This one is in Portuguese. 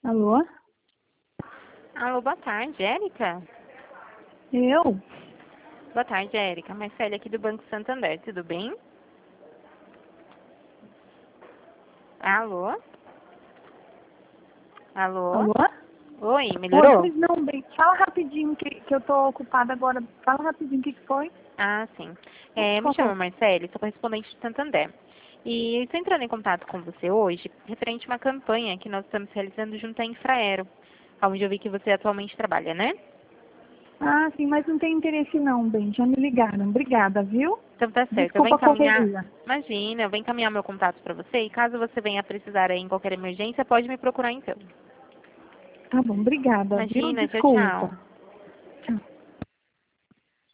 Alô? Alô, boa tarde, Érica? Eu? Boa tarde, Érica. Marcele aqui do Banco Santander, tudo bem? Alô? Alô? Alô? Oi, Oi, melhorou? pois não, bem. Fala rapidinho que eu tô ocupada agora. Fala rapidinho o que foi. Ah, sim. Por Me chamo favor. Marcele, sou correspondente do Santander. E estou entrando em contato com você hoje, referente a uma campanha que nós estamos realizando junto à Infraero, onde eu vi que você atualmente trabalha, né? Ah, sim, mas não tem interesse não, bem. Já me ligaram. Obrigada, viu? Então tá certo, eu vou Desculpa a encaminhar. correria. Imagina, eu vou encaminhar meu contato para você e caso você venha precisar aí em qualquer emergência, pode me procurar então. Tá bom, obrigada, viu? Imagina, tchau, Desculpa. tchau.